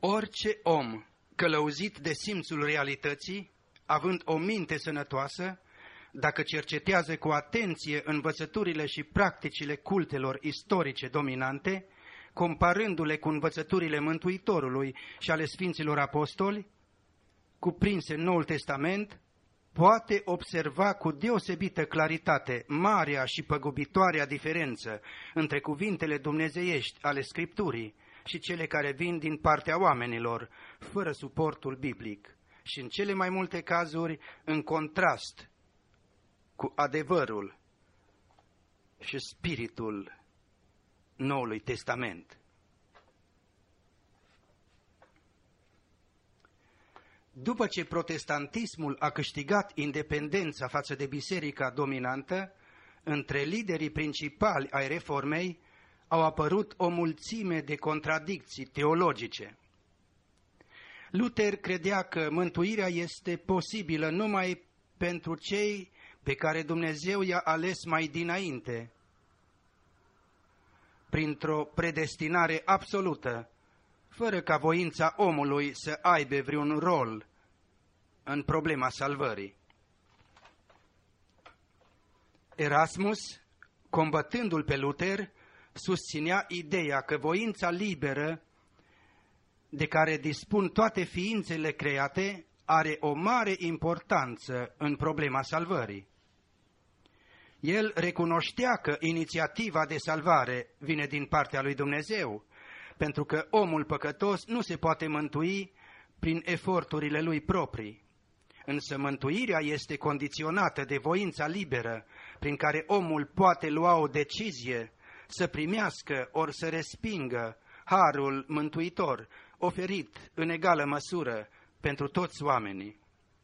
Orice om călăuzit de simțul realității, având o minte sănătoasă, dacă cercetează cu atenție învățăturile și practicile cultelor istorice dominante, comparându-le cu învățăturile Mântuitorului și ale Sfinților Apostoli, cuprinse în Noul Testament, poate observa cu deosebită claritate marea și păgubitoarea diferență între cuvintele dumnezeiești ale Scripturii și cele care vin din partea oamenilor, fără suportul biblic, și în cele mai multe cazuri în contrast cu adevărul și spiritul Noului Testament. După ce protestantismul a câștigat independența față de biserica dominantă, între liderii principali ai reformei au apărut o mulțime de contradicții teologice. Luther credea că mântuirea este posibilă numai pentru cei pe care Dumnezeu i-a ales mai dinainte, printr-o predestinare absolută, fără ca voința omului să aibă vreun rol în problema salvării. Erasmus, combătându-l pe Luther, susținea ideea că voința liberă de care dispun toate ființele create are o mare importanță în problema salvării. El recunoștea că inițiativa de salvare vine din partea lui Dumnezeu, pentru că omul păcătos nu se poate mântui prin eforturile lui proprii. Însă mântuirea este condiționată de voința liberă, prin care omul poate lua o decizie să primească ori să respingă harul mântuitor, oferit în egală măsură pentru toți oamenii.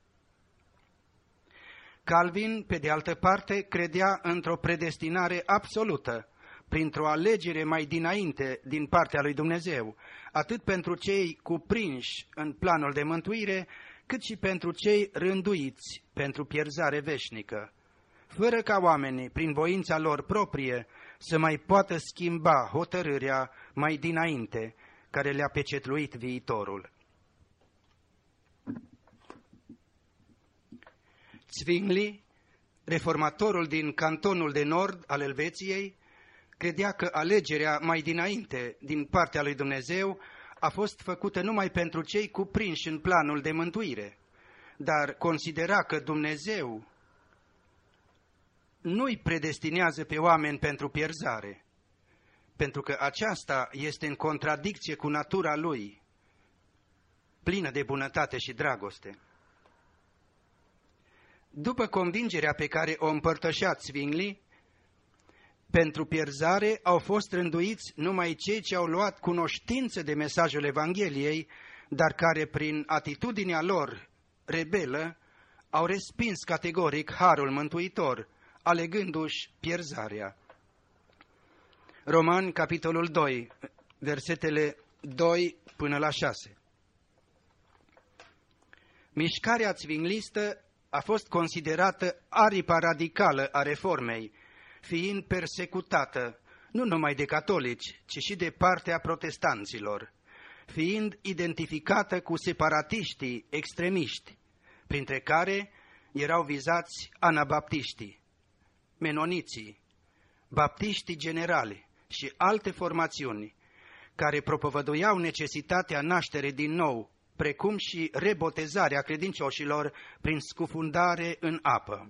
Calvin, pe de altă parte, credea într-o predestinare absolută, printr-o alegere mai dinainte din partea lui Dumnezeu, atât pentru cei cuprinși în planul de mântuire, cât și pentru cei rânduiți pentru pierzare veșnică, fără ca oamenii, prin voința lor proprie, să mai poată schimba hotărârea mai dinainte, care le-a pecetluit viitorul. Zwingli, reformatorul din cantonul de nord al Elveției, credea că alegerea mai dinainte din partea lui Dumnezeu a fost făcută numai pentru cei cuprinși în planul de mântuire, dar considera că Dumnezeu nu-i predestinează pe oameni pentru pierzare, pentru că aceasta este în contradicție cu natura lui, plină de bunătate și dragoste. După convingerea pe care o împărtășea Zwingli, pentru pierzare au fost rânduiți numai cei ce au luat cunoștință de mesajul Evangheliei, dar care prin atitudinea lor rebelă au respins categoric harul mântuitor, alegându-și pierzarea. Romani, capitolul 2, versetele 2 până la 6. Mișcarea zwinglistă a fost considerată aripa radicală a reformei, fiind persecutată nu numai de catolici, ci și de partea protestanților, fiind identificată cu separatiștii extremiști, printre care erau vizați anabaptiștii, menoniții, baptiștii generali și alte formațiuni care propovăduiau necesitatea nașterii din nou, precum și rebotezarea credincioșilor prin scufundare în apă.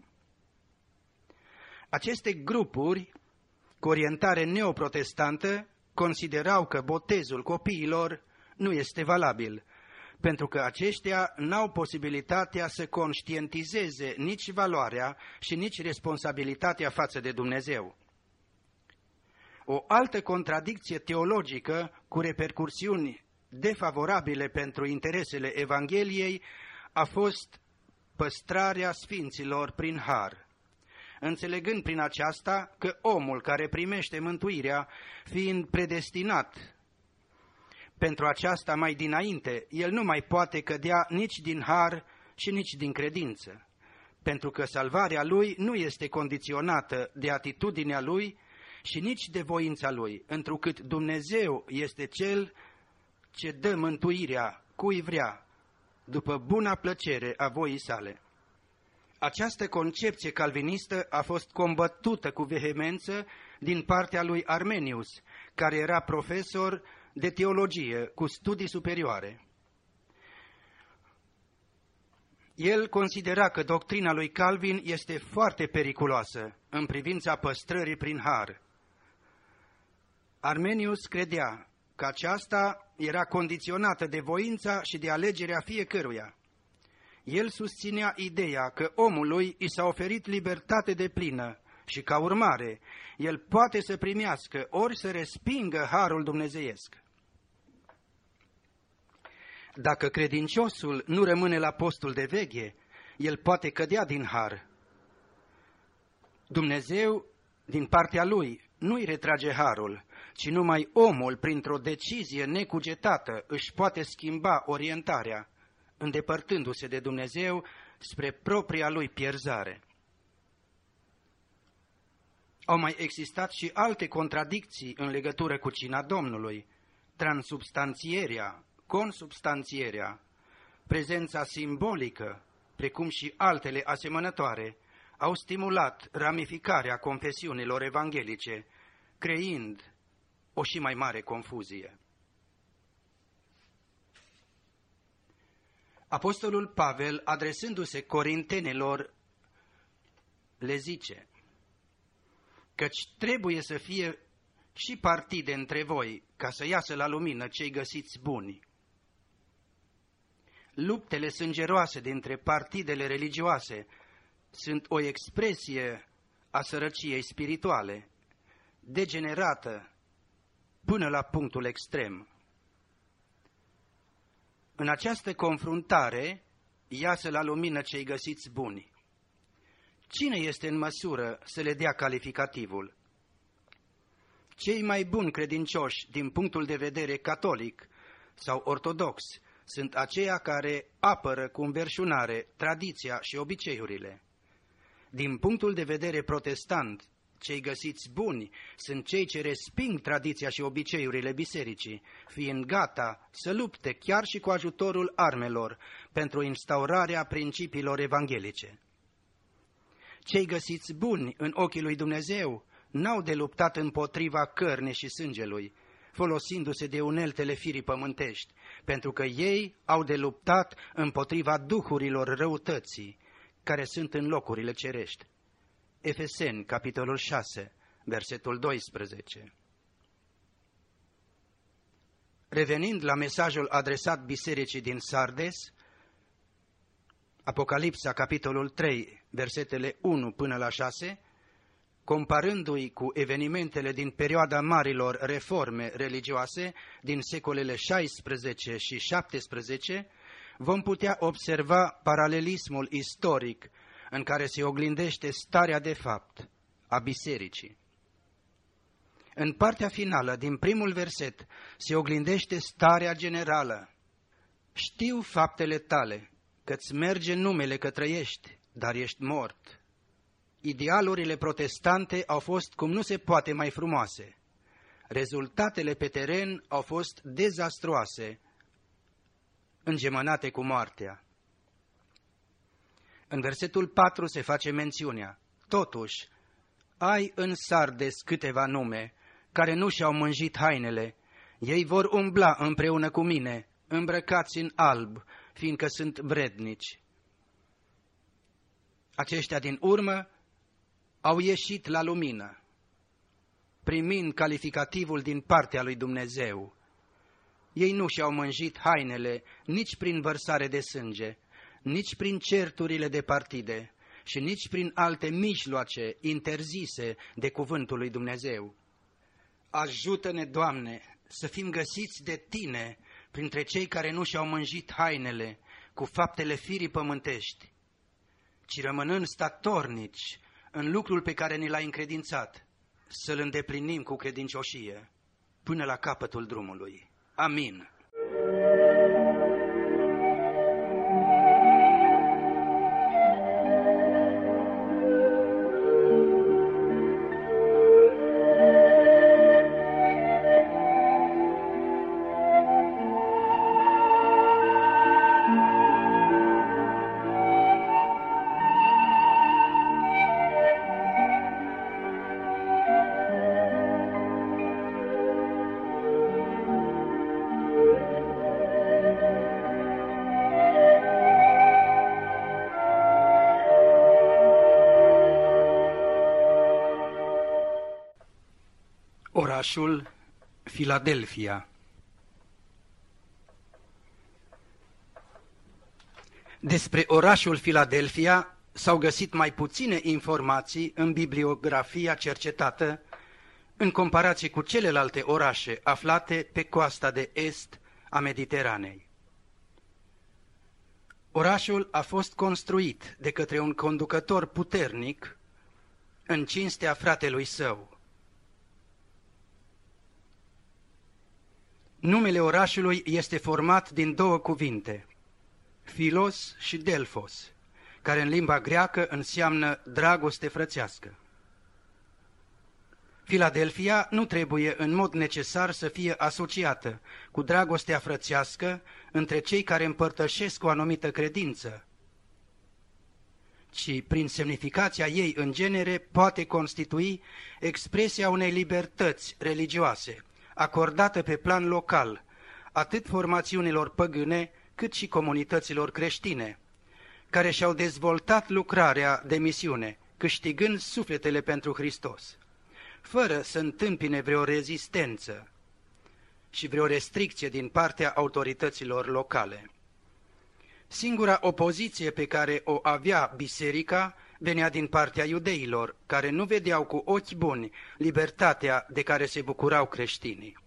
Aceste grupuri, cu orientare neoprotestantă, considerau că botezul copiilor nu este valabil, pentru că aceștia n-au posibilitatea să conștientizeze nici valoarea și nici responsabilitatea față de Dumnezeu. O altă contradicție teologică cu repercursiuni defavorabile pentru interesele Evangheliei a fost păstrarea sfinților prin har, înțelegând prin aceasta că omul care primește mântuirea, fiind predestinat pentru aceasta mai dinainte, el nu mai poate cădea nici din har și nici din credință, pentru că salvarea lui nu este condiționată de atitudinea lui și nici de voința lui, întrucât Dumnezeu este Cel ce dă mântuirea cui vrea, după buna plăcere a voii sale. Această concepție calvinistă a fost combătută cu vehemență din partea lui Armenius, care era profesor de teologie cu studii superioare. El considera că doctrina lui Calvin este foarte periculoasă în privința păstrării prin har. Armenius credea că aceasta era condiționată de voința și de alegerea fiecăruia. El susținea ideea că omului i s-a oferit libertate deplină și, ca urmare, el poate să primească ori să respingă harul dumnezeiesc. Dacă credinciosul nu rămâne la postul de veche, el poate cădea din har. Dumnezeu, din partea lui, nu-i retrage harul, ci numai omul, printr-o decizie necugetată, își poate schimba orientarea, îndepărtându-se de Dumnezeu spre propria lui pierzare. Au mai existat și alte contradicții în legătură cu cina Domnului: transubstanțierea, consubstanțierea, prezența simbolică, precum și altele asemănătoare, au stimulat ramificarea confesiunilor evanghelice, creând o și mai mare confuzie. Apostolul Pavel, adresându-se corintenilor, le zice: căci trebuie să fie și partide între voi, ca să iasă la lumină cei găsiți buni. Luptele sângeroase dintre partidele religioase sunt o expresie a sărăciei spirituale, degenerată până la punctul extrem. În această confruntare iasă la lumină cei găsiți buni. Cine este în măsură să le dea calificativul? Cei mai buni credincioși din punctul de vedere catolic sau ortodox sunt aceia care apără cu înverșunare tradiția și obiceiurile. Din punctul de vedere protestant, cei găsiți buni sunt cei ce resping tradiția și obiceiurile bisericii, fiind gata să lupte chiar și cu ajutorul armelor pentru instaurarea principiilor evanghelice. Cei găsiți buni în ochii lui Dumnezeu n-au de luptat împotriva cărnii și sângelui, folosindu-se de uneltele firii pământești, pentru că ei au de luptat împotriva duhurilor răutății, care sunt în locurile cerești. Efeseni, capitolul 6, versetul 12. Revenind la mesajul adresat bisericii din Sardes, Apocalipsa, capitolul 3, versetele 1 până la 6, comparându-i cu evenimentele din perioada marilor reforme religioase din secolele 16 și 17, vom putea observa paralelismul istoric în care se oglindește starea de fapt a bisericii. În partea finală, din primul verset, se oglindește starea generală. Știu faptele tale, că-ți merge numele că trăiești, dar ești mort. Idealurile protestante au fost cum nu se poate mai frumoase. Rezultatele pe teren au fost dezastruoase, îngemănate cu moartea. În versetul 4 se face mențiunea: totuși, ai în Sardes câteva nume care nu și-au mânjit hainele, ei vor umbla împreună cu mine, îmbrăcați în alb, fiindcă sunt vrednici. Aceștia din urmă au ieșit la lumină, primind calificativul din partea lui Dumnezeu. Ei nu și-au mânjit hainele nici prin vărsare de sânge, nici prin certurile de partide și nici prin alte mijloace interzise de cuvântul lui Dumnezeu. Ajută-ne, Doamne, să fim găsiți de Tine printre cei care nu și-au mânjit hainele cu faptele firii pământești, ci rămânând statornici în lucrul pe care ni l-ai încredințat, să-l îndeplinim cu credincioșie până la capătul drumului. Amin. orașul Filadelfia. Despre orașul Filadelfia s-au găsit mai puține informații în bibliografia cercetată în comparație cu celelalte orașe aflate pe coasta de est a Mediteranei. Orașul a fost construit de către un conducător puternic în cinstea fratelui său. Numele orașului este format din două cuvinte, Philos și Delphos, care în limba greacă înseamnă dragoste frățească. Filadelfia nu trebuie în mod necesar să fie asociată cu dragostea frățească între cei care împărtășesc o anumită credință, ci prin semnificația ei în genere poate constitui expresia unei libertăți religioase, acordată pe plan local, atât formațiunilor păgâne, cât și comunităților creștine, care și-au dezvoltat lucrarea de misiune, câștigând sufletele pentru Hristos, fără să întâmpine vreo rezistență și vreo restricție din partea autorităților locale. Singura opoziție pe care o avea biserica venea din partea iudeilor, care nu vedeau cu ochi buni libertatea de care se bucurau creștinii.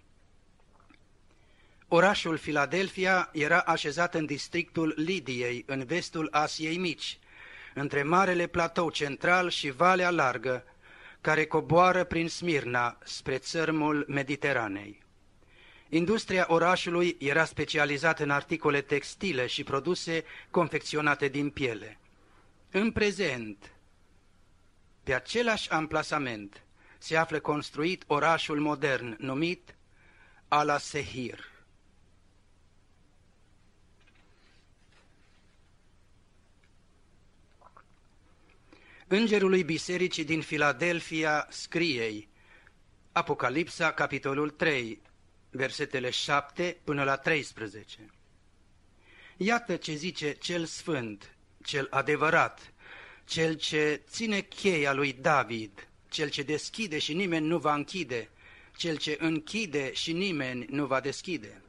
Orașul Filadelfia era așezat în districtul Lidiei, în vestul Asiei Mici, între Marele Platou Central și Valea Largă, care coboară prin Smirna spre țărmul Mediteranei. Industria orașului era specializată în articole textile și produse confecționate din piele. În prezent, pe același amplasament, se află construit orașul modern numit Al-Sehir. Îngerului bisericii din Filadelfia scrie-i, Apocalipsa, capitolul 3, versetele 7 până la 13. Iată ce zice cel sfânt, cel adevărat, cel ce ține cheia lui David, cel ce deschide și nimeni nu va închide, cel ce închide și nimeni nu va deschide.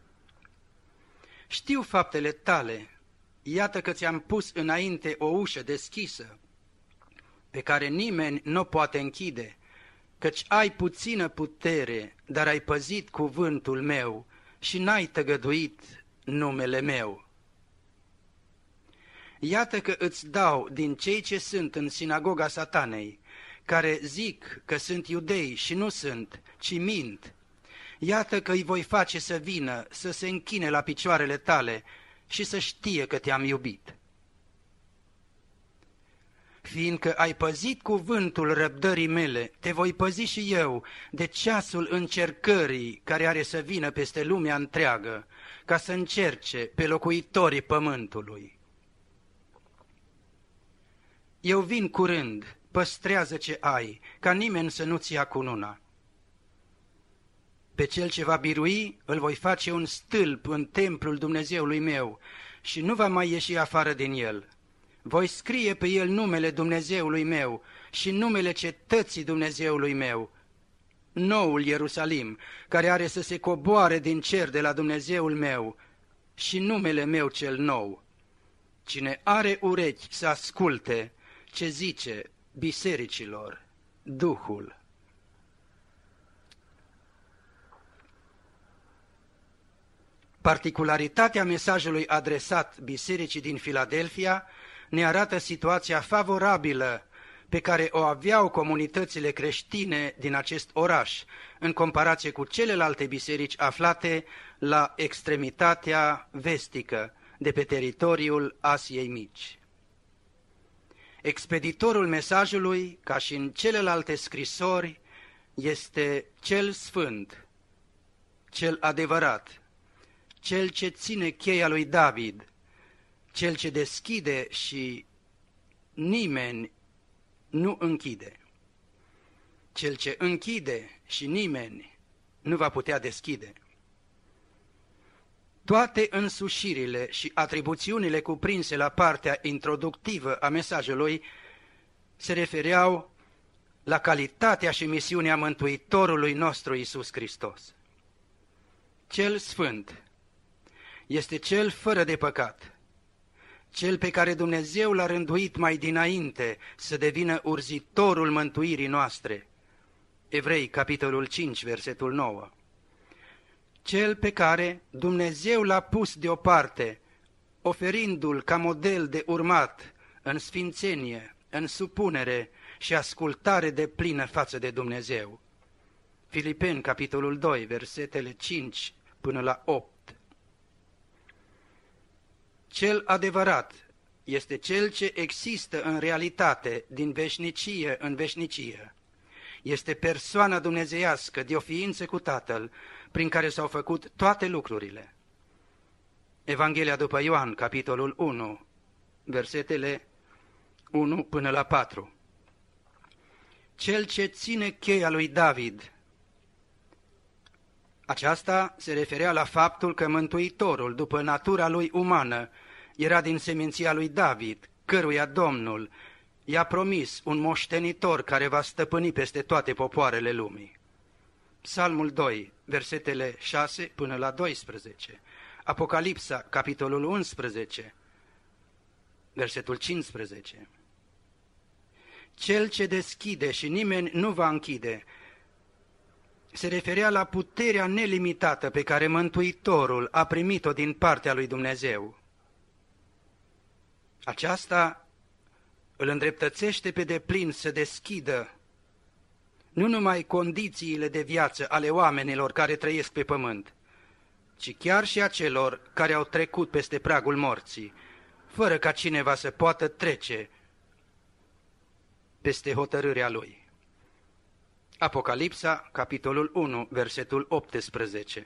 Știu faptele tale, iată că ți-am pus înainte o ușă deschisă, pe care nimeni nu poate închide, căci ai puțină putere, dar ai păzit cuvântul meu și n-ai tăgăduit numele meu. Iată că îți dau din cei ce sunt în sinagoga Satanei, care zic că sunt iudei și nu sunt, ci mint. Iată că îi voi face să vină, să se închine la picioarele tale și să știe că te-am iubit. Fiindcă ai păzit cuvântul răbdării mele, te voi păzi și eu de ceasul încercării care are să vină peste lumea întreagă, ca să încerce pe locuitorii pământului. Eu vin curând, păstrează ce ai, ca nimeni să nu-ți ia cununa. Pe cel ce va birui, îl voi face un stâlp în templul Dumnezeului meu și nu va mai ieși afară din el. Voi scrie pe el numele Dumnezeului meu și numele cetății Dumnezeului meu, noul Ierusalim, care are să se coboare din cer de la Dumnezeul meu, și numele meu cel nou. Cine are urechi să asculte ce zice bisericilor Duhul. Particularitatea mesajului adresat bisericii din Filadelfia ne arată situația favorabilă pe care o aveau comunitățile creștine din acest oraș, în comparație cu celelalte biserici aflate la extremitatea vestică de pe teritoriul Asiei Mici. Expeditorul mesajului, ca și în celelalte scrisori, este cel sfânt, cel adevărat, cel ce ține cheia lui David, cel ce deschide și nimeni nu închide, cel ce închide și nimeni nu va putea deschide. Toate însușirile și atribuțiunile cuprinse la partea introductivă a mesajului se refereau la calitatea și misiunea Mântuitorului nostru Iisus Hristos. Cel Sfânt este Cel fără de păcat, Cel pe care Dumnezeu l-a rânduit mai dinainte să devină urzitorul mântuirii noastre. Evrei, capitolul 5, versetul 9. Cel pe care Dumnezeu l-a pus deoparte, oferindu-l ca model de urmat în sfințenie, în supunere și ascultare deplină față de Dumnezeu. Filipeni, capitolul 2, versetele 5 până la 8. Cel adevărat este Cel ce există în realitate din veșnicie în veșnicie. Este persoana dumnezeiască de o ființă cu Tatăl, prin care s-au făcut toate lucrurile. Evanghelia după Ioan, capitolul 1, versetele 1 până la 4. Cel ce ține cheia lui David. Aceasta se referea la faptul că Mântuitorul, după natura lui umană, era din seminția lui David, căruia Domnul i-a promis un moștenitor care va stăpâni peste toate popoarele lumii. Psalmul 2, versetele 6 până la 12. Apocalipsa, capitolul 11, versetul 15. Cel ce deschide și nimeni nu va închide, se referea la puterea nelimitată pe care Mântuitorul a primit-o din partea lui Dumnezeu. Aceasta îl îndreptățește pe deplin să deschidă nu numai condițiile de viață ale oamenilor care trăiesc pe pământ, ci chiar și a celor care au trecut peste pragul morții, fără ca cineva să poată trece peste hotărârea lui. Apocalipsa, capitolul 1, versetul 18.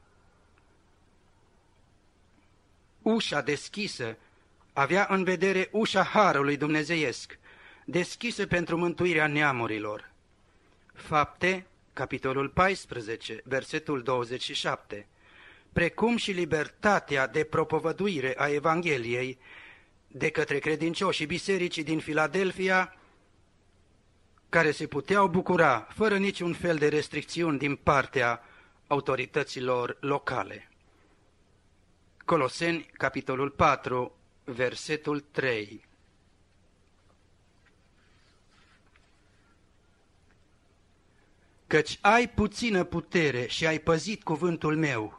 Ușa deschisă avea în vedere ușa harului dumnezeiesc, deschisă pentru mântuirea neamurilor. Fapte, capitolul 14, versetul 27, precum și libertatea de propovăduire a Evangheliei de către credincioșii bisericii din Filadelfia, care se puteau bucura fără niciun fel de restricțiuni din partea autorităților locale. Coloseni, capitolul 4, versetul 3. Căci ai puțină putere și ai păzit cuvântul meu.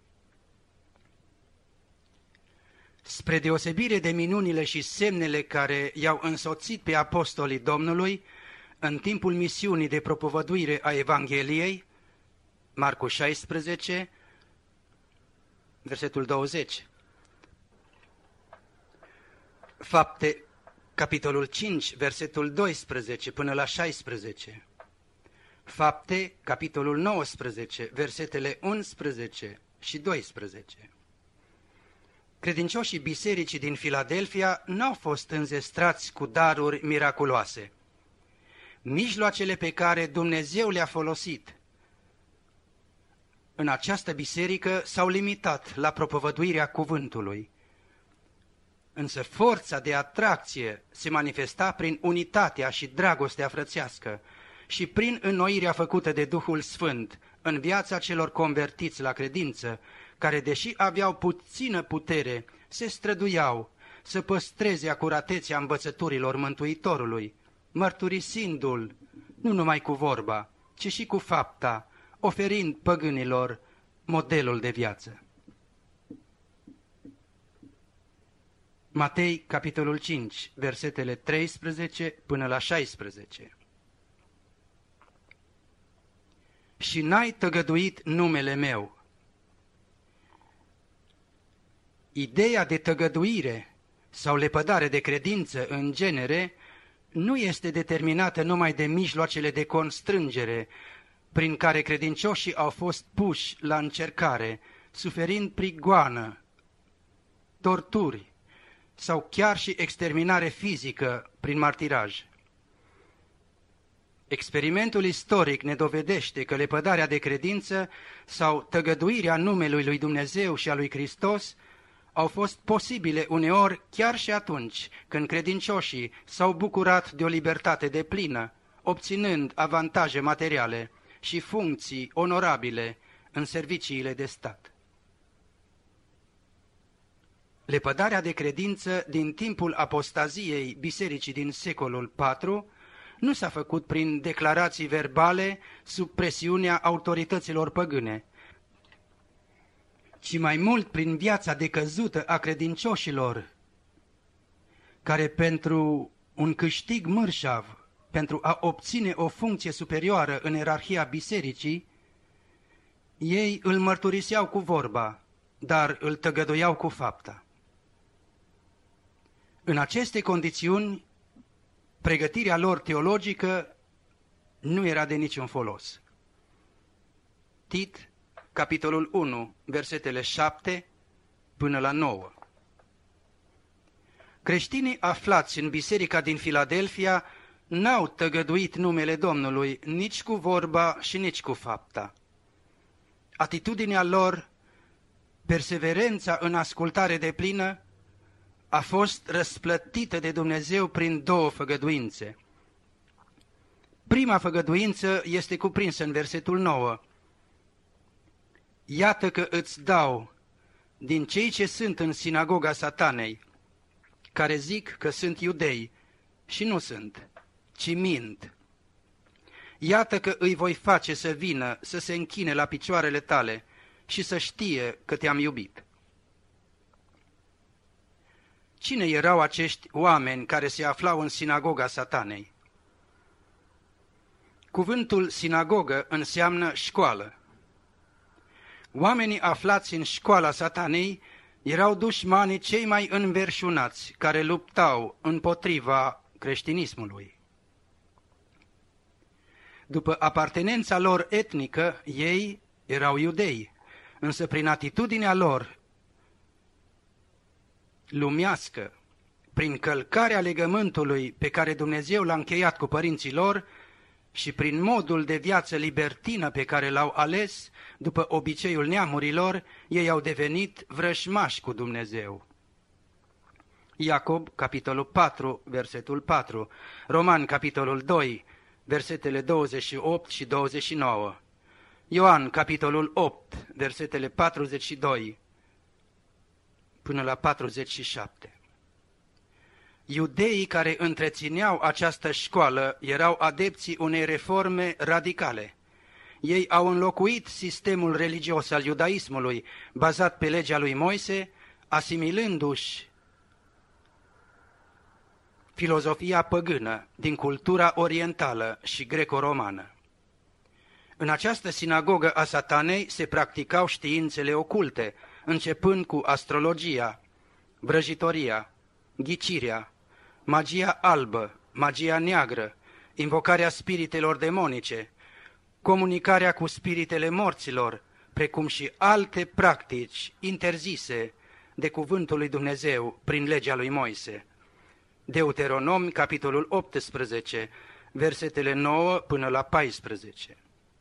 Spre deosebire de minunile și semnele care i-au însoțit pe apostolii Domnului în timpul misiunii de propovăduire a Evangheliei, Marcu 16, versetul 20. Fapte, capitolul 5, versetul 12 până la 16. Fapte, capitolul 19, versetele 11 și 12. Credincioșii bisericii din Filadelfia n-au fost înzestrați cu daruri miraculoase. Mijloacele pe care Dumnezeu le-a folosit în această biserică s-au limitat la propovăduirea cuvântului. Însă forța de atracție se manifesta prin unitatea și dragostea frățească și prin înnoirea făcută de Duhul Sfânt în viața celor convertiți la credință, care, deși aveau puțină putere, se străduiau să păstreze acuratețea învățăturilor Mântuitorului, mărturisindu-l nu numai cu vorba, ci și cu fapta, oferind păgânilor modelul de viață. Matei, capitolul 5, versetele 13 până la 16. Și n-ai tăgăduit numele meu. Ideea de tăgăduire sau lepădare de credință în genere nu este determinată numai de mijloacele de constrângere prin care credincioșii au fost puși la încercare, suferind prigoană, torturi sau chiar și exterminare fizică prin martiraj. Experimentul istoric ne dovedește că lepădarea de credință sau tăgăduirea numelui lui Dumnezeu și a lui Hristos au fost posibile uneori chiar și atunci când credincioșii s-au bucurat de o libertate deplină, obținând avantaje materiale și funcții onorabile în serviciile de stat. Lepădarea de credință din timpul apostaziei bisericii din secolul IV nu s-a făcut prin declarații verbale sub presiunea autorităților păgâne, ci mai mult prin viața decăzută a credincioșilor, care pentru un câștig mărșav, pentru a obține o funcție superioară în ierarhia bisericii, ei îl mărturiseau cu vorba, dar îl tăgăduiau cu fapta. În aceste condiții, pregătirea lor teologică nu era de niciun folos. Tit, capitolul 1, versetele 7 până la 9. Creștinii aflați în biserica din Filadelfia n-au tăgăduit numele Domnului nici cu vorba și nici cu fapta. Atitudinea lor, perseverența în ascultare deplină, a fost răsplătită de Dumnezeu prin două făgăduințe. Prima făgăduință este cuprinsă în versetul 9. Iată că îți dau din cei ce sunt în sinagoga Satanei, care zic că sunt iudei și nu sunt, ci mint. Iată că îi voi face să vină, să se închine la picioarele tale și să știe că te-am iubit. Cine erau acești oameni care se aflau în sinagoga Satanei? Cuvântul sinagogă înseamnă școală. Oamenii aflați în școala Satanei erau dușmanii cei mai înverșunați care luptau împotriva creștinismului. După apartenența lor etnică, ei erau iudei, însă prin atitudinea lor lumească, prin călcarea legământului pe care Dumnezeu l-a încheiat cu părinții lor și prin modul de viață libertină pe care l-au ales, după obiceiul neamurilor, ei au devenit vrăjmași cu Dumnezeu. Iacob, capitolul 4, versetul 4, Roman, capitolul 2, versetele 28 și 29, Ioan, capitolul 8, versetele 42 până la 47. Iudeii care întrețineau această școală erau adepții unei reforme radicale. Ei au înlocuit sistemul religios al iudaismului, bazat pe legea lui Moise, asimilându-și filozofia păgână din cultura orientală și greco-romană. În această sinagogă a Satanei se practicau științele oculte, începând cu astrologia, vrăjitoria, ghicirea, magia albă, magia neagră, invocarea spiritelor demonice, comunicarea cu spiritele morților, precum și alte practici interzise de cuvântul lui Dumnezeu prin legea lui Moise. Deuteronom, capitolul 18, versetele 9 până la 14.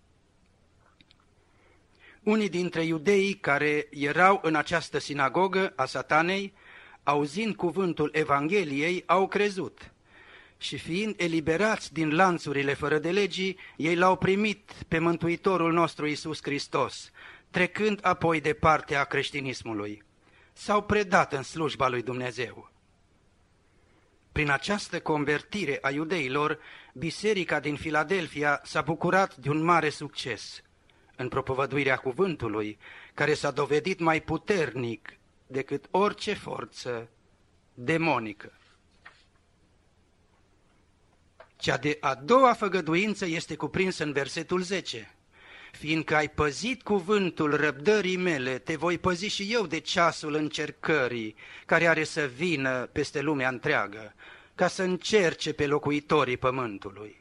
Unii dintre iudeii care erau în această sinagogă a Satanei, auzind cuvântul Evangheliei, au crezut și fiind eliberați din lanțurile fără de legii, ei l-au primit pe Mântuitorul nostru Iisus Hristos, trecând apoi de partea creștinismului. S-au predat în slujba lui Dumnezeu. Prin această convertire a iudeilor, biserica din Filadelfia s-a bucurat de un mare succes în propovăduirea cuvântului, care s-a dovedit mai puternic decât orice forță demonică. Cea de a doua făgăduință este cuprinsă în versetul 10. Fiindcă ai păzit cuvântul răbdării mele, te voi păzi și eu de ceasul încercării, care are să vină peste lumea întreagă, ca să încerce pe locuitorii pământului.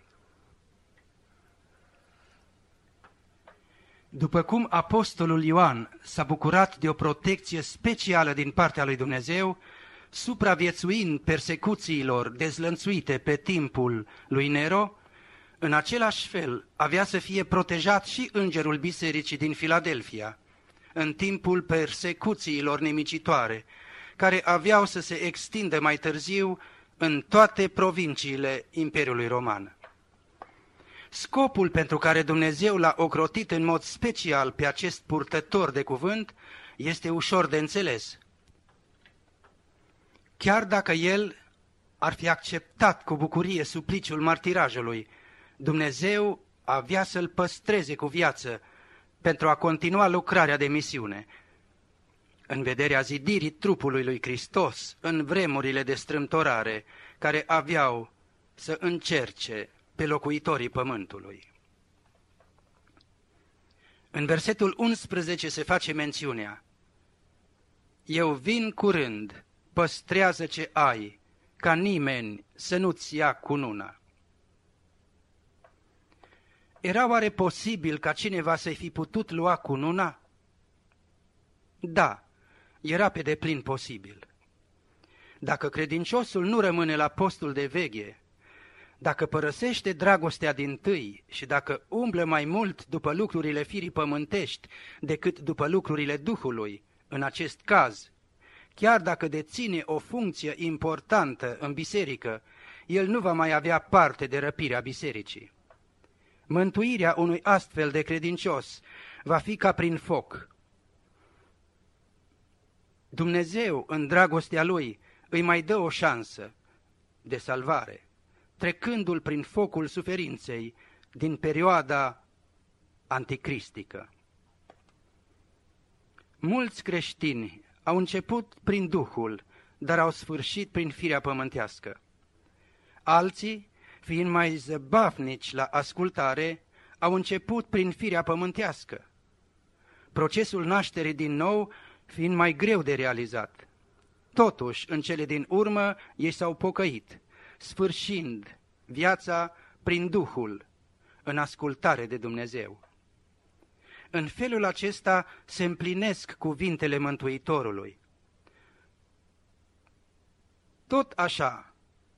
După cum apostolul Ioan s-a bucurat de o protecție specială din partea lui Dumnezeu, supraviețuind persecuțiilor dezlănțuite pe timpul lui Nero, în același fel avea să fie protejat și îngerul bisericii din Filadelfia, în timpul persecuțiilor nimicitoare, care aveau să se extindă mai târziu în toate provinciile Imperiului Roman. Scopul pentru care Dumnezeu l-a ocrotit în mod special pe acest purtător de cuvânt este ușor de înțeles. Chiar dacă el ar fi acceptat cu bucurie supliciul martirajului, Dumnezeu avea să-l păstreze cu viață pentru a continua lucrarea de misiune. În vederea zidirii trupului lui Hristos, în vremurile de strâmtorare, care aveau să încerce pe locuitorii pământului. În versetul 11 se face mențiunea: Eu vin curând, păstrează ce ai, ca nimeni să nu-ți ia cununa. Era oare posibil ca cineva să-i fi putut lua cununa? Da, era pe deplin posibil. Dacă credinciosul nu rămâne la postul de veche, dacă părăsește dragostea dintâi și dacă umblă mai mult după lucrurile firii pământești decât după lucrurile Duhului, în acest caz, chiar dacă deține o funcție importantă în biserică, el nu va mai avea parte de răpirea bisericii. Mântuirea unui astfel de credincios va fi ca prin foc. Dumnezeu, în dragostea Lui, îi mai dă o șansă de salvare, trecându-l prin focul suferinței din perioada anticristică. Mulți creștini au început prin Duhul, dar au sfârșit prin firea pământească. Alții, fiind mai zăbavnici la ascultare, au început prin firea pământească. Procesul nașterii din nou fiind mai greu de realizat. Totuși, în cele din urmă, ei s-au pocăit, sfârșind viața prin Duhul, în ascultare de Dumnezeu. În felul acesta se împlinesc cuvintele Mântuitorului. Tot așa,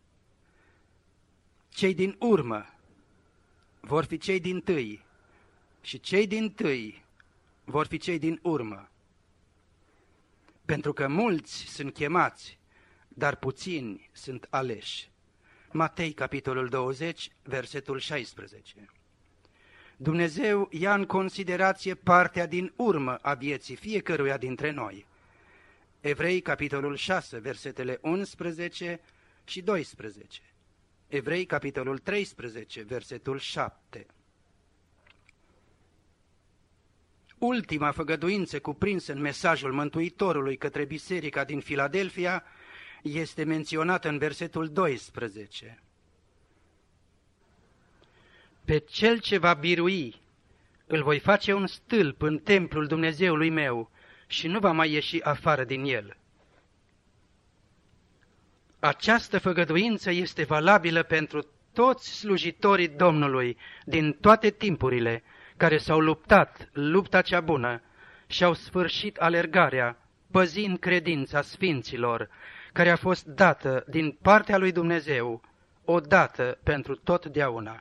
cei din urmă vor fi cei dintâi și cei dintâi vor fi cei din urmă. Pentru că mulți sunt chemați, dar puțini sunt aleși. Matei, capitolul 20, versetul 16. Dumnezeu ia în considerație partea din urmă a vieții fiecăruia dintre noi. Evrei, capitolul 6, versetele 11 și 12. Evrei, capitolul 13, versetul 7. Ultima făgăduință cuprinsă în mesajul Mântuitorului către biserica din Filadelfia este menționată în versetul 12. Pe cel ce va birui, îl voi face un stâlp în templul Dumnezeului meu și nu va mai ieși afară din el. Această făgăduință este valabilă pentru toți slujitorii Domnului din toate timpurile, care s-au luptat lupta cea bună și au sfârșit alergarea, păzind credința sfinților, care a fost dată din partea lui Dumnezeu, odată pentru totdeauna.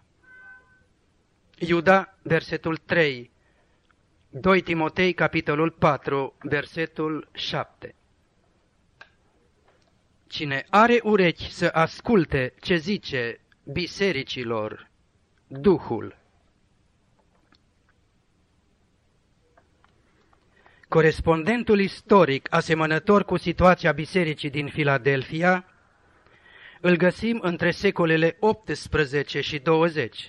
Iuda, versetul 3, 2 Timotei, capitolul 4, versetul 7. Cine are urechi să asculte ce zice bisericilor Duhul. Corespondentul istoric asemănător cu situația bisericii din Filadelfia îl găsim între secolele 18 și 20.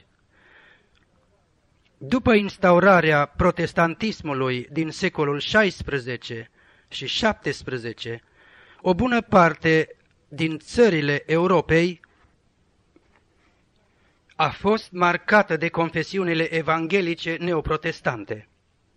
După instaurarea protestantismului din secolul 16 și 17, o bună parte din țările Europei a fost marcată de confesiunile evanghelice neoprotestante.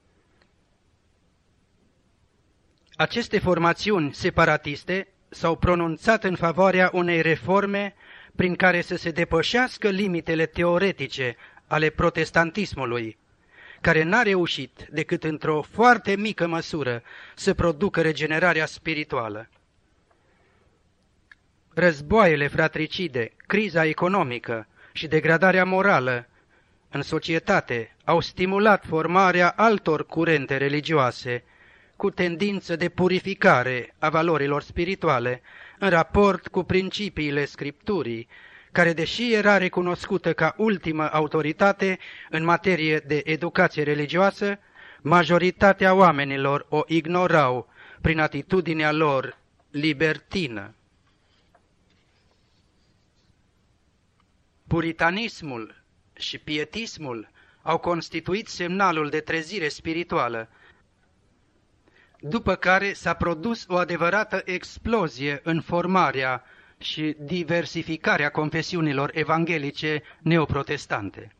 Aceste formațiuni separatiste s-au pronunțat în favoarea unei reforme prin care să se depășească limitele teoretice ale protestantismului, care n-a reușit decât într-o foarte mică măsură să producă regenerarea spirituală. Războaiele fratricide, criza economică și degradarea morală în societate au stimulat formarea altor curente religioase cu tendință de purificare a valorilor spirituale în raport cu principiile Scripturii, care, deși era recunoscută ca ultimă autoritate în materie de educație religioasă, majoritatea oamenilor o ignorau prin atitudinea lor libertină. Puritanismul și pietismul au constituit semnalul de trezire spirituală, după care s-a produs o adevărată explozie în formarea și diversificarea confesiunilor evanghelice neoprotestante.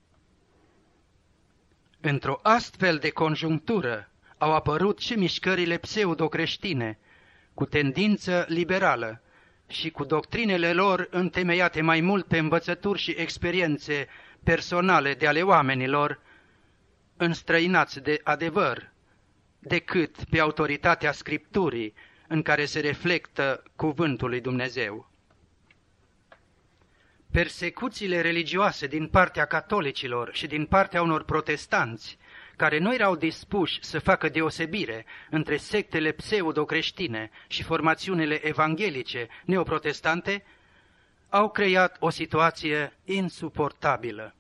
Într-o astfel de conjunctură au apărut și mișcările pseudo-creștine, cu tendință liberală și cu doctrinele lor întemeiate mai mult pe învățături și experiențe personale de ale oamenilor, înstrăinați de adevăr, decât pe autoritatea Scripturii în care se reflectă cuvântul lui Dumnezeu. Persecuțiile religioase din partea catolicilor și din partea unor protestanți, care nu erau dispuși să facă deosebire între sectele pseudo-creștine și formațiunile evanghelice neoprotestante, au creat o situație insuportabilă.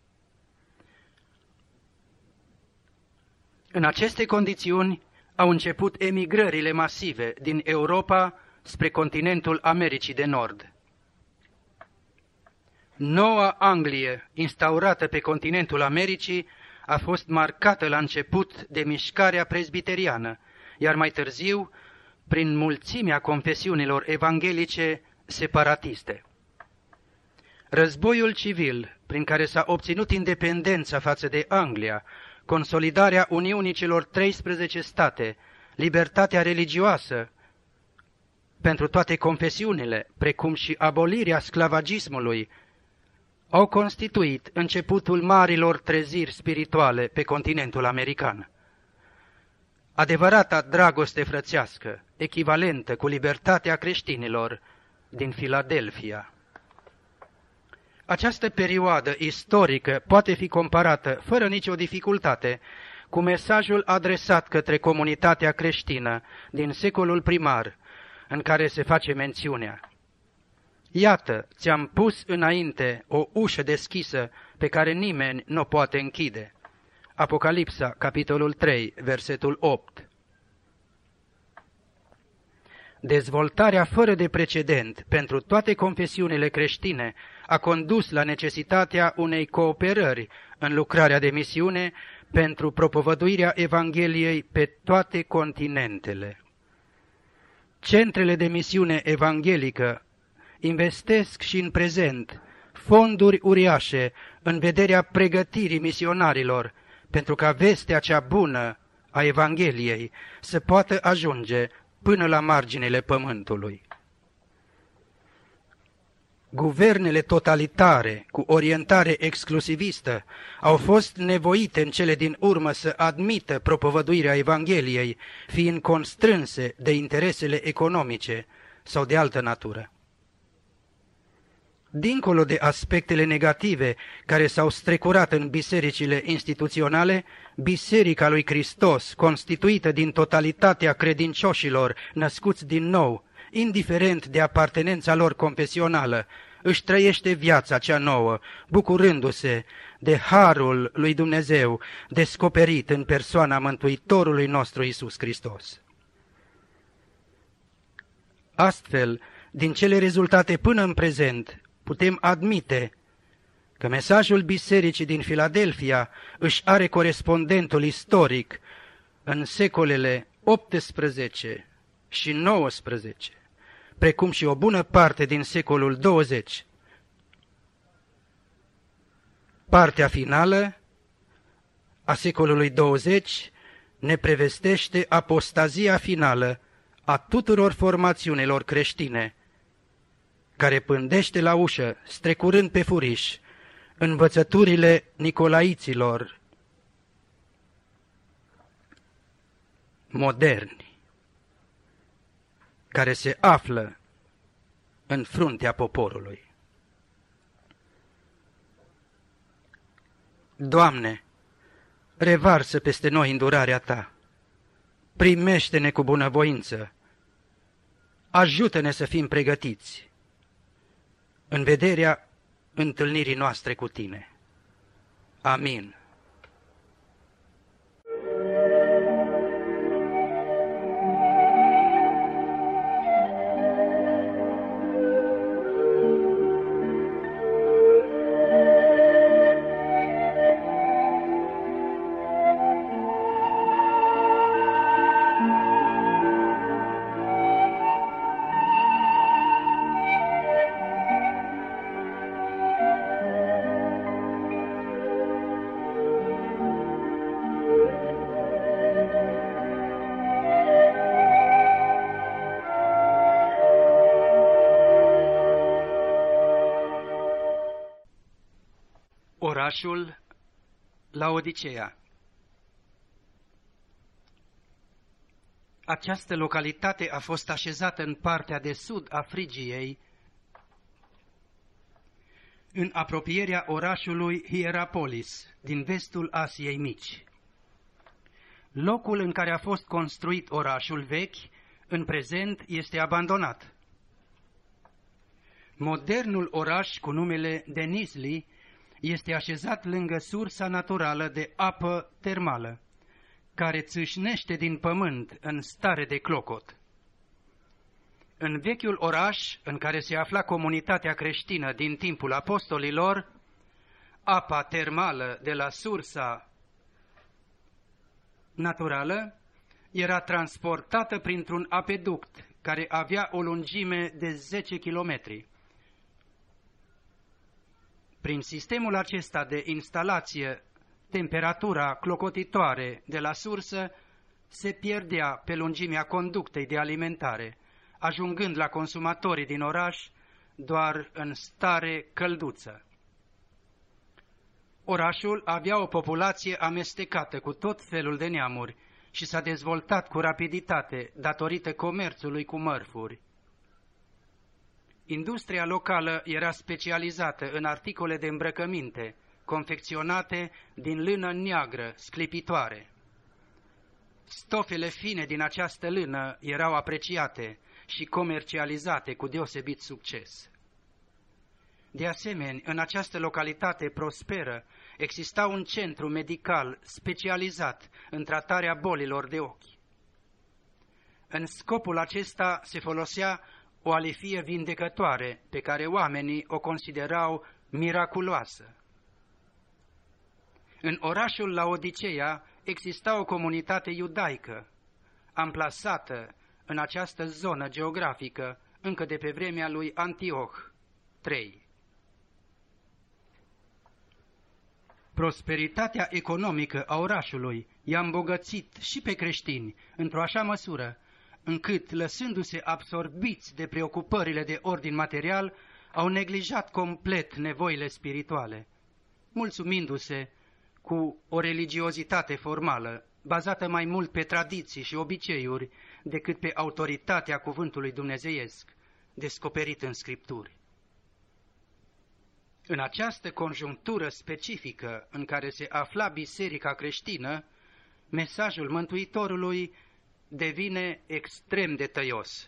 În aceste condiții au început emigrările masive din Europa spre continentul Americii de Nord. Noua Anglie, instaurată pe continentul Americii, a fost marcată la început de mișcarea presbiteriană, iar mai târziu prin mulțimea confesiunilor evanghelice separatiste. Războiul civil, prin care s-a obținut independența față de Anglia, consolidarea Uniunii celor 13 state, libertatea religioasă pentru toate confesiunile, precum și abolirea sclavagismului, au constituit începutul marilor treziri spirituale pe continentul american. Adevărata dragoste frățească, echivalentă cu libertatea creștinilor din Filadelfia. Această perioadă istorică poate fi comparată, fără nicio dificultate, cu mesajul adresat către comunitatea creștină din secolul primar, în care se face mențiunea: iată, ți-am pus înainte o ușă deschisă pe care nimeni nu o poate închide. Apocalipsa, capitolul 3, versetul 8. Dezvoltarea fără de precedent pentru toate confesiunile creștine a condus la necesitatea unei cooperări în lucrarea de misiune pentru propovăduirea Evangheliei pe toate continentele. Centrele de misiune evanghelică investesc și în prezent fonduri uriașe în vederea pregătirii misionarilor pentru ca vestea cea bună a Evangheliei să poată ajunge până la marginile pământului. Guvernele totalitare cu orientare exclusivistă au fost nevoite în cele din urmă să admită propovăduirea Evangheliei, fiind constrânse de interesele economice sau de altă natură. Dincolo de aspectele negative care s-au strecurat în bisericile instituționale, Biserica lui Hristos, constituită din totalitatea credincioșilor născuți din nou, indiferent de apartenența lor confesională, își trăiește viața cea nouă, bucurându-se de harul lui Dumnezeu descoperit în persoana Mântuitorului nostru Iisus Hristos. Astfel, din cele rezultate până în prezent, putem admite că mesajul bisericii din Filadelfia își are corespondentul istoric în secolele 18 și 19, precum și o bună parte din secolul 20. Partea finală a secolului 20 ne prevestește apostazia finală a tuturor formațiunilor creștine, care pândește la ușă, strecurând pe furiș, învățăturile nicolaiților moderni, care se află în fruntea poporului. Doamne, revarsă peste noi îndurarea Ta, primește-ne cu bunăvoință, ajută-ne să fim pregătiți. în vederea întâlnirii noastre cu Tine. Amin. Orașul Laodiceea. Această localitate a fost așezată în partea de sud a Frigiei, în apropierea orașului Hierapolis, din vestul Asiei Mici. Locul în care a fost construit orașul vechi, în prezent, este abandonat. Modernul oraș cu numele Denizli este așezat lângă sursa naturală de apă termală, care țâșnește din pământ în stare de clocot. În vechiul oraș, în care se afla comunitatea creștină din timpul apostolilor, apa termală de la sursa naturală era transportată printr-un apeduct care avea o lungime de 10 kilometri. Prin sistemul acesta de instalație, temperatura clocotitoare de la sursă se pierdea pe lungimea conductei de alimentare, ajungând la consumatorii din oraș doar în stare călduță. Orașul avea o populație amestecată cu tot felul de neamuri și s-a dezvoltat cu rapiditate datorită comerțului cu mărfuri. Industria locală era specializată în articole de îmbrăcăminte, confecționate din lână neagră, sclipitoare. Stofele fine din această lână erau apreciate și comercializate cu deosebit succes. De asemenea, în această localitate prosperă exista un centru medical specializat în tratarea bolilor de ochi. În scopul acesta se folosea o alifie vindecătoare pe care oamenii o considerau miraculoasă. În orașul Laodiceea exista o comunitate iudaică, amplasată în această zonă geografică încă de pe vremea lui Antioh III. Prosperitatea economică a orașului i-a îmbogățit și pe creștini într-o așa măsură, încât, lăsându-se absorbiți de preocupările de ordin material, au neglijat complet nevoile spirituale, mulțumindu-se cu o religiozitate formală, bazată mai mult pe tradiții și obiceiuri decât pe autoritatea cuvântului dumnezeiesc, descoperit în Scripturi. În această conjunctură specifică în care se afla biserica creștină, mesajul Mântuitorului devine extrem de tăios.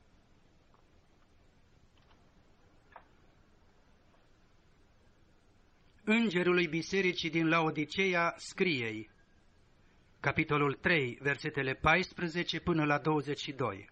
Îngerului bisericii din Laodiceea scrie-i, capitolul 3, versetele 14 până la 22.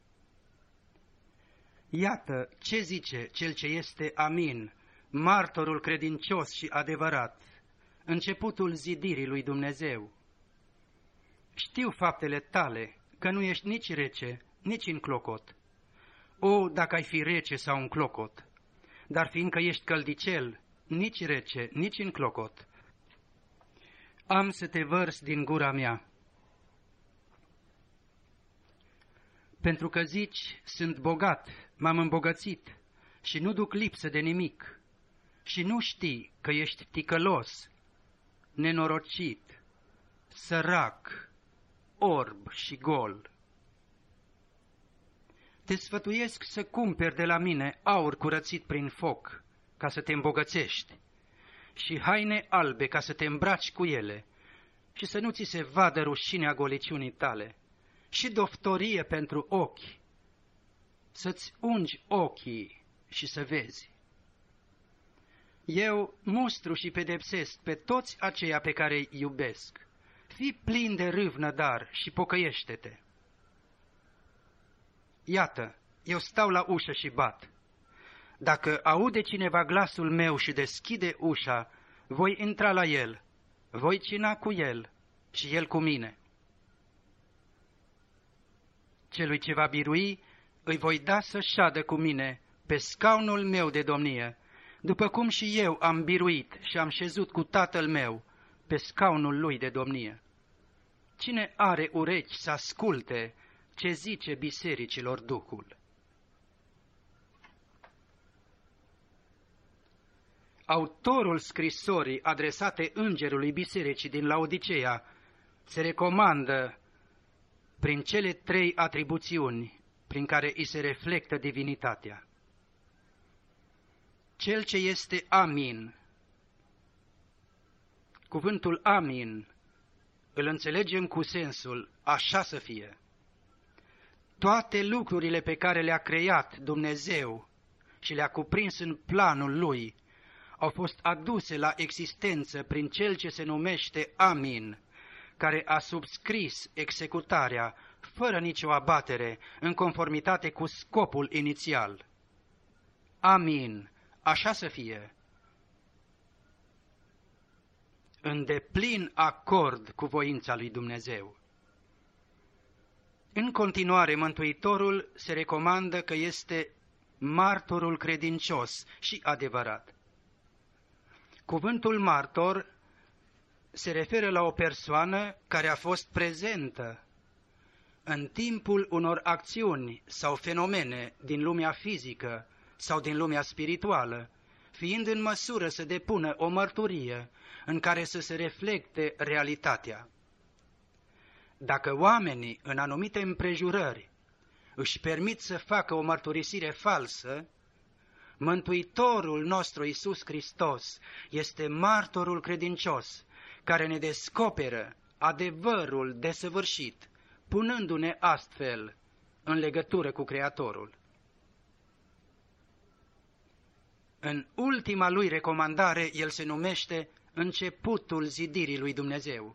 Iată ce zice cel ce este Amin, martorul credincios și adevărat, începutul zidirii lui Dumnezeu. Știu faptele tale, că nu ești nici rece, nici în clocot. O, dacă ai fi rece sau în clocot! Dar fiindcă ești căldicel, nici rece, nici în clocot, am să te vărs din gura mea. Pentru că zici, sunt bogat, m-am îmbogățit și nu duc lipsă de nimic, și nu știi că ești ticălos, nenorocit, sărac, orb și gol. Te sfătuiesc să cumperi de la mine aur curățit prin foc, ca să te îmbogățești, și haine albe ca să te îmbraci cu ele, și să nu ți se vadă rușinea goliciunii tale, și doftorie pentru ochi, să-ți ungi ochii și să vezi. Eu mustru și pedepsesc pe toți aceia pe care îi iubesc. Fii plin de râvnă, dar, și pocăiește-te. Iată, eu stau la ușă și bat. Dacă aude cineva glasul meu și deschide ușa, voi intra la el, voi cina cu el și el cu mine. Celui ce va birui, îi voi da să șadă cu mine pe scaunul meu de domnie, după cum și eu am biruit și am șezut cu Tatăl meu pe scaunul lui de domnie. Cine are urechi să asculte ce zice bisericilor Duhul? Autorul scrisorii adresate îngerului bisericii din Laodiceea se recomandă prin cele 3 atribuțiuni prin care îi se reflectă divinitatea. Cel ce este Amin. Cuvântul Amin îl înțelegem cu sensul așa să fie. Toate lucrurile pe care le-a creat Dumnezeu și le-a cuprins în planul Lui au fost aduse la existență prin Cel ce se numește Amin, care a subscris executarea fără nicio abatere, în conformitate cu scopul inițial. Amin, așa să fie. În deplin acord cu voința lui Dumnezeu. În continuare, Mântuitorul se recomandă că este martorul credincios și adevărat. Cuvântul martor se referă la o persoană care a fost prezentă în timpul unor acțiuni sau fenomene din lumea fizică sau din lumea spirituală, fiind în măsură să depună o mărturie în care să se reflecte realitatea. Dacă oamenii, în anumite împrejurări, își permit să facă o mărturisire falsă, Mântuitorul nostru Iisus Hristos este martorul credincios, care ne descoperă adevărul desăvârșit, punându-ne astfel în legătură cu Creatorul. În ultima lui recomandare, el se numește începutul zidirii lui Dumnezeu.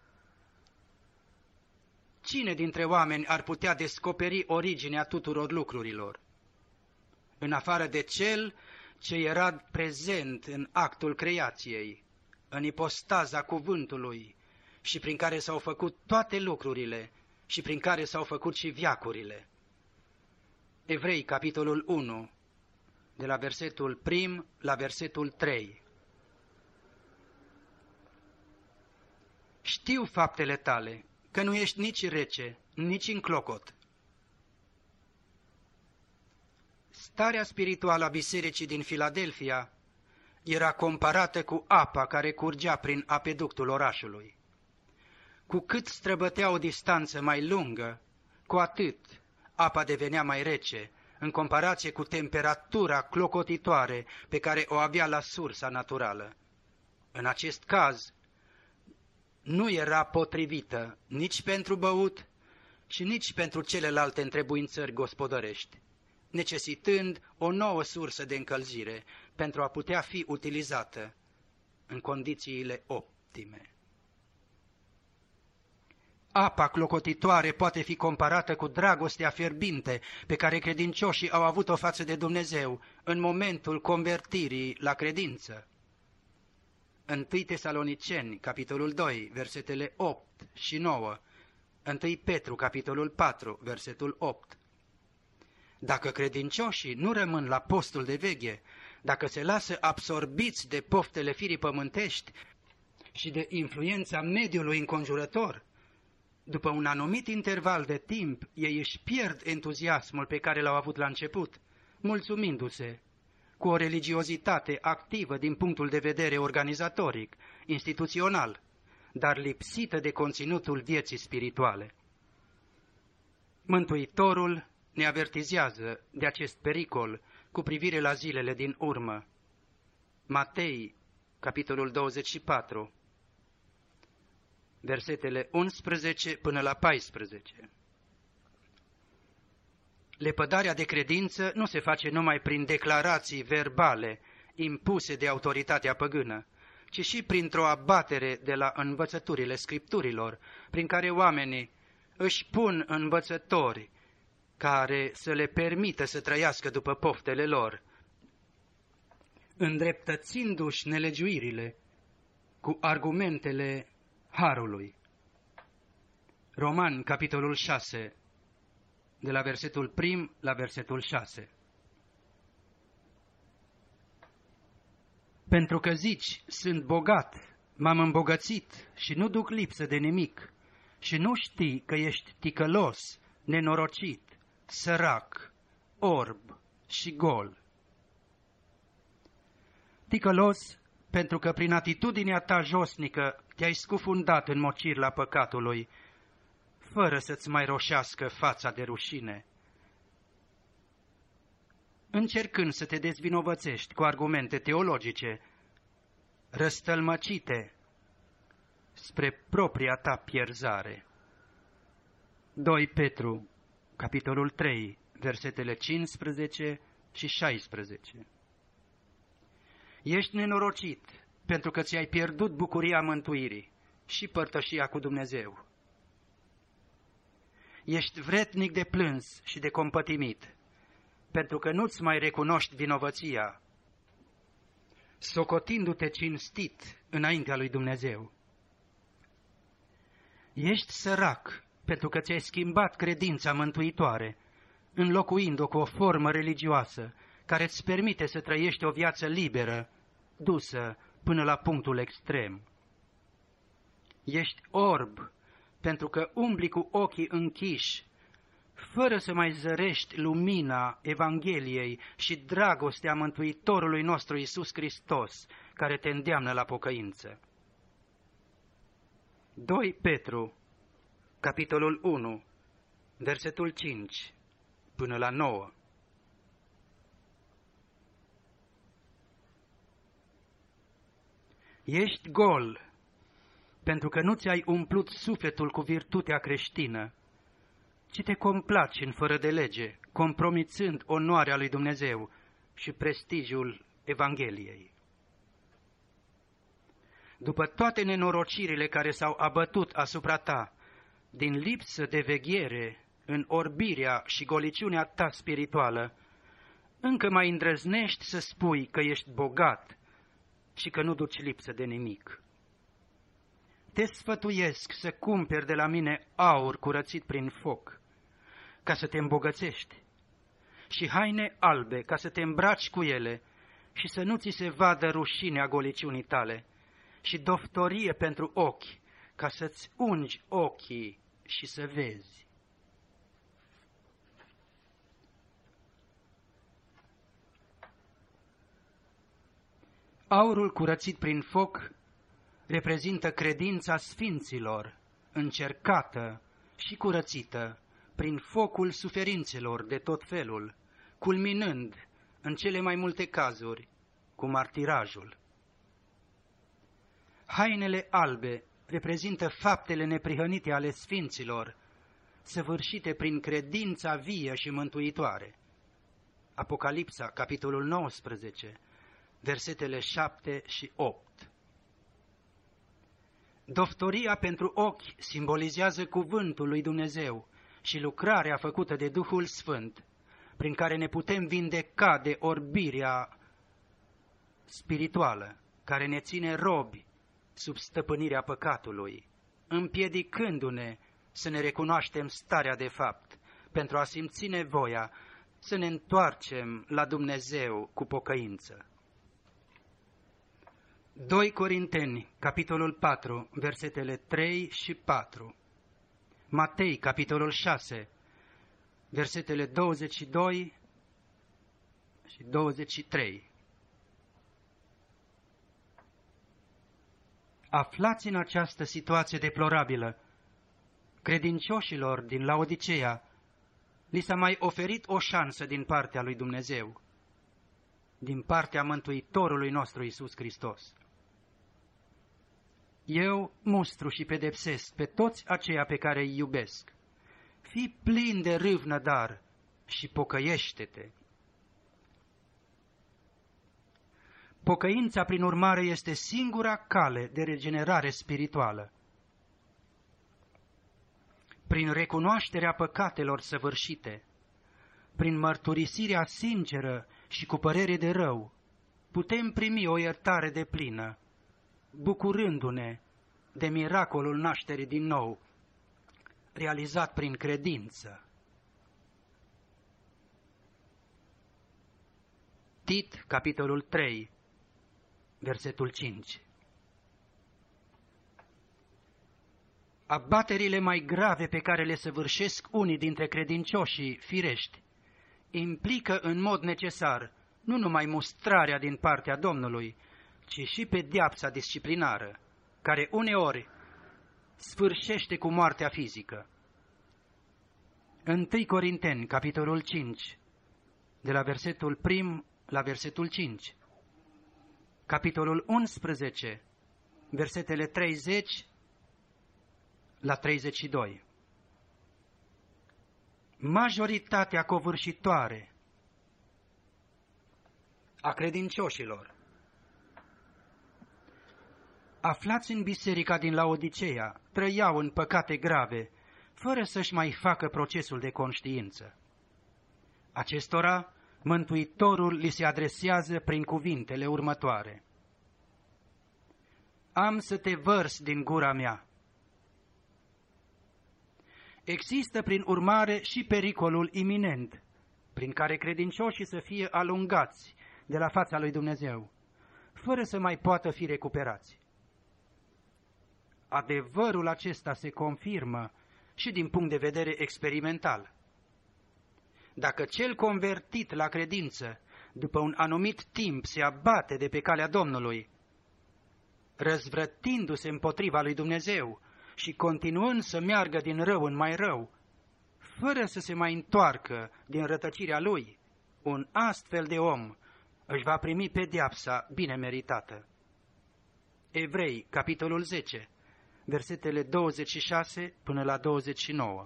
Cine dintre oameni ar putea descoperi originea tuturor lucrurilor? În afară de cel ce era prezent în actul creației, în ipostaza cuvântului și prin care s-au făcut toate lucrurile și prin care s-au făcut și veacurile. Evrei, capitolul 1, de la versetul 1 la versetul 3. Știu faptele tale, că nu ești nici rece, nici în clocot. Starea spirituală a bisericii din Filadelfia era comparată cu apa care curgea prin apeductul orașului. Cu cât străbătea o distanță mai lungă, cu atât apa devenea mai rece, în comparație cu temperatura clocotitoare pe care o avea la sursa naturală. În acest caz, nu era potrivită nici pentru băut și nici pentru celelalte întrebuințări gospodărești, necesitând o nouă sursă de încălzire pentru a putea fi utilizată în condițiile optime. Apa clocotitoare poate fi comparată cu dragostea fierbinte pe care credincioșii au avut-o față de Dumnezeu în momentul convertirii la credință. 1 Tesaloniceni, capitolul 2, versetele 8 și 9, 1 Petru, capitolul 4, versetul 8. Dacă credincioșii nu rămân la postul de veghe, dacă se lasă absorbiți de poftele firii pământești și de influența mediului înconjurător, după un anumit interval de timp, ei își pierd entuziasmul pe care l-au avut la început, mulțumindu-se cu o religiozitate activă din punctul de vedere organizatoric, instituțional, dar lipsită de conținutul vieții spirituale. Mântuitorul ne avertizează de acest pericol cu privire la zilele din urmă. Matei, capitolul 24, versetele 11 până la 14. Lepădarea de credință nu se face numai prin declarații verbale, impuse de autoritatea păgână, ci și printr-o abatere de la învățăturile Scripturilor, prin care oamenii își pun învățători care să le permită să trăiască după poftele lor, îndreptățindu-și nelegiuirile cu argumentele harului. Romani, capitolul 6, de la versetul 1 la versetul 6. Pentru că zici, sunt bogat, m-am îmbogățit și nu duc lipsă de nimic, și nu știi că ești ticălos, nenorocit, sărac, orb și gol. Ticălos, pentru că prin atitudinea ta josnică te-ai scufundat în mocirla păcatului, fără să-ți mai roșească fața de rușine. Încercând să te dezvinovățești cu argumente teologice, răstălmăcite spre propria ta pierzare. 2 Petru, capitolul 3, versetele 15 și 16. Ești nenorocit pentru că ți-ai pierdut bucuria mântuirii și părtășia cu Dumnezeu. Ești vretnic de plâns și de compătimit, pentru că nu-ți mai recunoști vinovăția, socotindu-te cinstit înaintea lui Dumnezeu. Ești sărac, pentru că ți-ai schimbat credința mântuitoare, înlocuind-o cu o formă religioasă, care îți permite să trăiești o viață liberă, dusă până la punctul extrem. Ești orb, pentru că umbli cu ochii închiși, fără să mai zărești lumina Evangheliei și dragostea Mântuitorului nostru Iisus Hristos, care te îndeamnă la pocăință. 2 Petru, capitolul 1, versetul 5 până la 9. Ești gol, pentru că nu ți-ai umplut sufletul cu virtutea creștină, ci te complaci în fără de lege, compromițând onoarea lui Dumnezeu și prestigiul Evangheliei. După toate nenorocirile care s-au abătut asupra ta, din lipsă de veghere, în orbirea și goliciunea ta spirituală, încă mai îndrăznești să spui că ești bogat și că nu duci lipsă de nimic. Te sfătuiesc să cumperi de la mine aur curățit prin foc, ca să te îmbogățești, și haine albe, ca să te îmbraci cu ele și să nu ți se vadă rușinea goliciunii tale, și doftorie pentru ochi, ca să-ți ungi ochii și să vezi. Aurul curățit prin foc reprezintă credința sfinților, încercată și curățită prin focul suferințelor de tot felul, culminând, în cele mai multe cazuri, cu martirajul. Hainele albe reprezintă faptele neprihănite ale sfinților, săvârșite prin credința vie și mântuitoare. Apocalipsa, capitolul 19, versetele 7 și 8. Doftoria pentru ochi simbolizează cuvântul lui Dumnezeu și lucrarea făcută de Duhul Sfânt, prin care ne putem vindeca de orbirea spirituală, care ne ține robi sub stăpânirea păcatului, împiedicându-ne să ne recunoaștem starea de fapt, pentru a simți nevoia să ne întoarcem la Dumnezeu cu pocăință. 2 Corinteni, capitolul 4, versetele 3 și 4. Matei, capitolul 6, versetele 22 și 23. Aflați în această situație deplorabilă, credincioșilor din Laodiceea, li s-a mai oferit o șansă din partea lui Dumnezeu, din partea Mântuitorului nostru Iisus Hristos. Eu mustru și pedepsesc pe toți aceia pe care îi iubesc. Fii plin de râvnă, dar și pocăiește-te. Pocăința, prin urmare, este singura cale de regenerare spirituală. Prin recunoașterea păcatelor săvârșite, prin mărturisirea sinceră și cu părere de rău, putem primi o iertare deplină, bucurându-ne de miracolul nașterii din nou, realizat prin credință. Tit, capitolul 3, versetul 5. Abaterile mai grave pe care le săvârșesc unii dintre credincioșii firești implică în mod necesar nu numai mustrarea din partea Domnului, ci și pedeapsa disciplinară, care uneori sfârșește cu moartea fizică. 1 Corinteni, capitolul 5, de la versetul 1 la versetul 5. Capitolul 11, versetele 30 la 32. Majoritatea covârșitoare a credincioșilor aflați în biserica din Laodiceea trăiau în păcate grave, fără să-și mai facă procesul de conștiință. Acestora, Mântuitorul li se adresează prin cuvintele următoare: Am să te vărs din gura mea. Există, prin urmare, și pericolul iminent, prin care credincioșii să fie alungați de la fața lui Dumnezeu, fără să mai poată fi recuperați. Adevărul acesta se confirmă și din punct de vedere experimental. Dacă cel convertit la credință, după un anumit timp, se abate de pe calea Domnului, răzvrătindu-se împotriva lui Dumnezeu și continuând să meargă din rău în mai rău, fără să se mai întoarcă din rătăcirea lui, un astfel de om își va primi pedeapsa bine meritată. Evrei, capitolul 10, versetele 26 până la 29.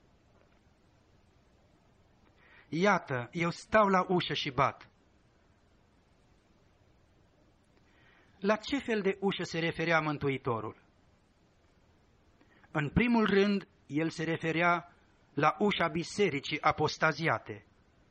Iată, eu stau la ușă și bat. La ce fel de ușă se referea Mântuitorul? În primul rând, el se referea la ușa bisericii apostaziate,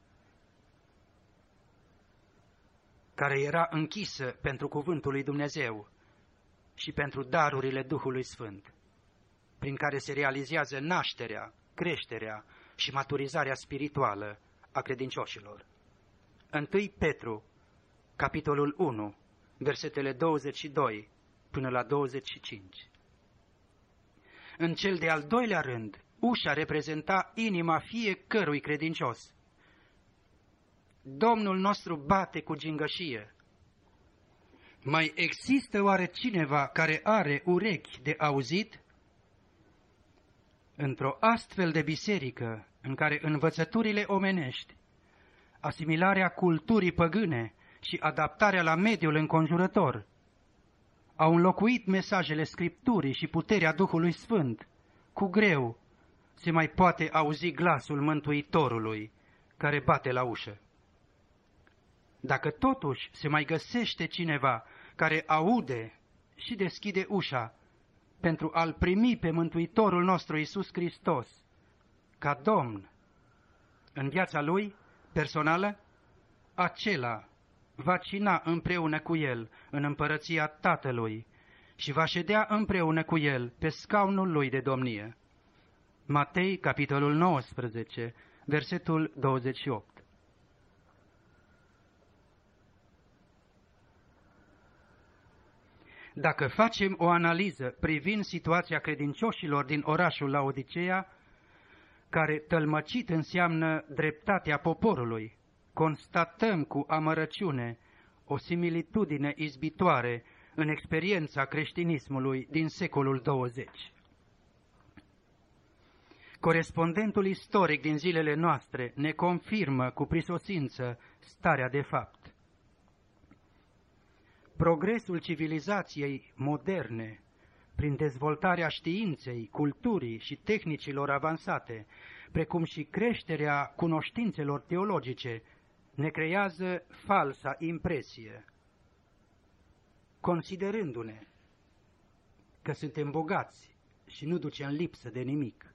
care era închisă pentru cuvântul lui Dumnezeu și pentru darurile Duhului Sfânt, prin care se realizează nașterea, creșterea și maturizarea spirituală a credincioșilor. 1 Petru, capitolul 1, versetele 22 până la 25. În cel de-al doilea rând, ușa reprezenta inima fiecărui credincios. Domnul nostru bate cu gingășie. Mai există oare cineva care are urechi de auzit? Într-o astfel de biserică, în care învățăturile omenești, asimilarea culturii păgâne și adaptarea la mediul înconjurător au înlocuit mesajele Scripturii și puterea Duhului Sfânt, cu greu se mai poate auzi glasul Mântuitorului care bate la ușă. Dacă totuși se mai găsește cineva care aude și deschide ușa pentru a-L primi pe Mântuitorul nostru Iisus Hristos ca Domn în viața Lui personală, acela va cina împreună cu El în împărăția Tatălui și va ședea împreună cu El pe scaunul Lui de domnie. Matei, capitolul 19, versetul 28. Dacă facem o analiză privind situația credincioșilor din orașul Laodiceea, care tălmăcit înseamnă dreptatea poporului, constatăm cu amărăciune o similitudine izbitoare în experiența creștinismului din secolul 20. Corespondentul istoric din zilele noastre ne confirmă cu prisosință starea de fapt. Progresul civilizației moderne, prin dezvoltarea științei, culturii și tehnicilor avansate, precum și creșterea cunoștințelor teologice, ne creează falsa impresie considerându-ne că suntem bogați și nu ducem lipsă de nimic.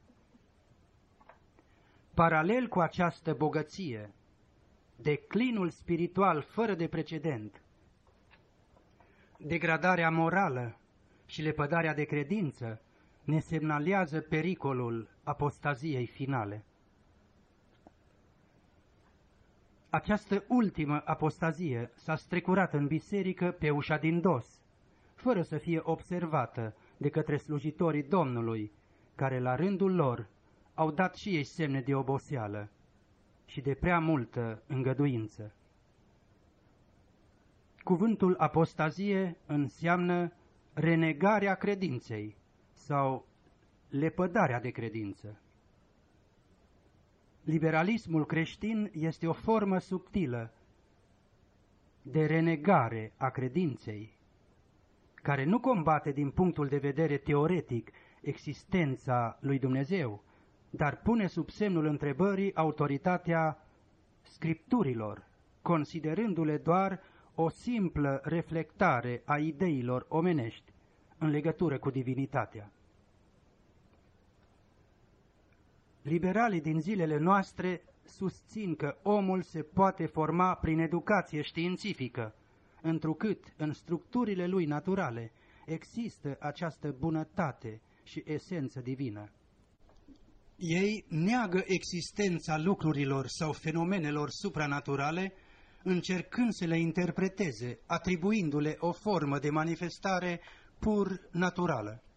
Paralel cu această bogăție, declinul spiritual fără de precedent, degradarea morală și lepădarea de credință ne semnalează pericolul apostaziei finale. Această ultimă apostazie s-a strecurat în biserică pe ușa din dos, fără să fie observată de către slujitorii Domnului, care la rândul lor au dat și ei semne de oboseală și de prea multă îngăduință. Cuvântul apostazie înseamnă renegarea credinței sau lepădarea de credință. Liberalismul creștin este o formă subtilă de renegare a credinței, care nu combate din punctul de vedere teoretic existența lui Dumnezeu, dar pune sub semnul întrebării autoritatea Scripturilor, considerându-le doar o simplă reflectare a ideilor omenești în legătură cu divinitatea. Liberalii din zilele noastre susțin că omul se poate forma prin educație științifică, întrucât în structurile lui naturale există această bunătate și esență divină. Ei neagă existența lucrurilor sau fenomenelor supranaturale, încercând să le interpreteze, atribuindu-le o formă de manifestare pur naturală.